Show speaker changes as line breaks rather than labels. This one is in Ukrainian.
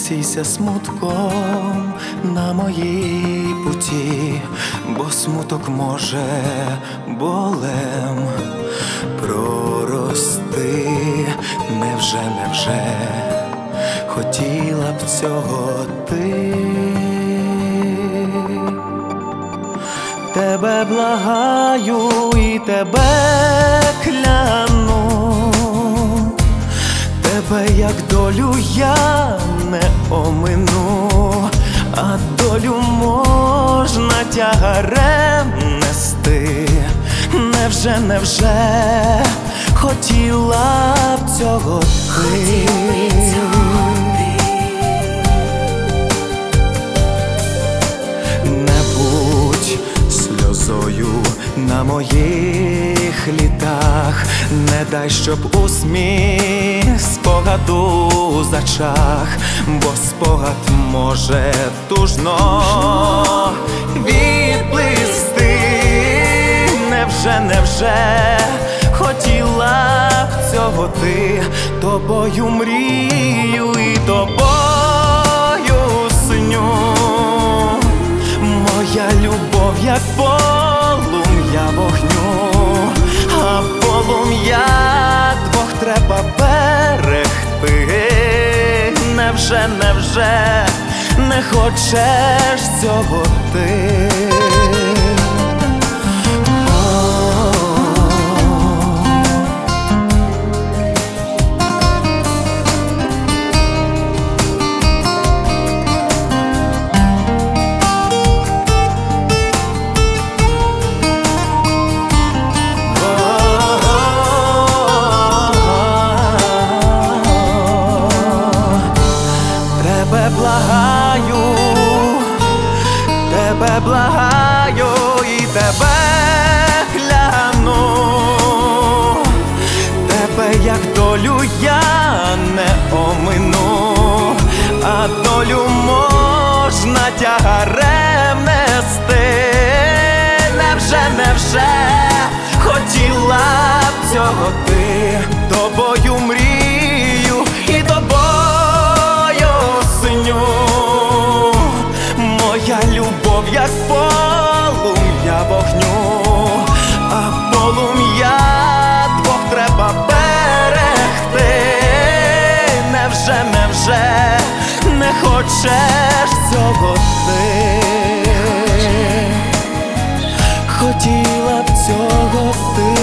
сійся смутком на моїй путі, бо смуток може болем прорости. Невже хотіла б цього ти? Тебе благаю і тебе кляну, тебе як долю я не омину, а долю можна тягарем нести. Невже хотіла б цього ти? Не будь сльозою на моїх літах, не дай, щоб усміх спогаду зачах, бо спогад може тужно відплисти. Невже хотіла б цього ти? Тобою мрію і тобою сню. Моя любов, як полум'я вогню, а полум'я двох треба берегти. Невже не хочеш цього ти? Тебе благаю і тебе гляну, тебе як долю я не омину, а долю можна тягарем нести. Невже хотіла б цього ти? Тобою мрію і тобою сню. Моя любов, як полум'я вогню, а полум'я двох треба берегти. Невже не хочеш цього ти? Хотіла б цього ти?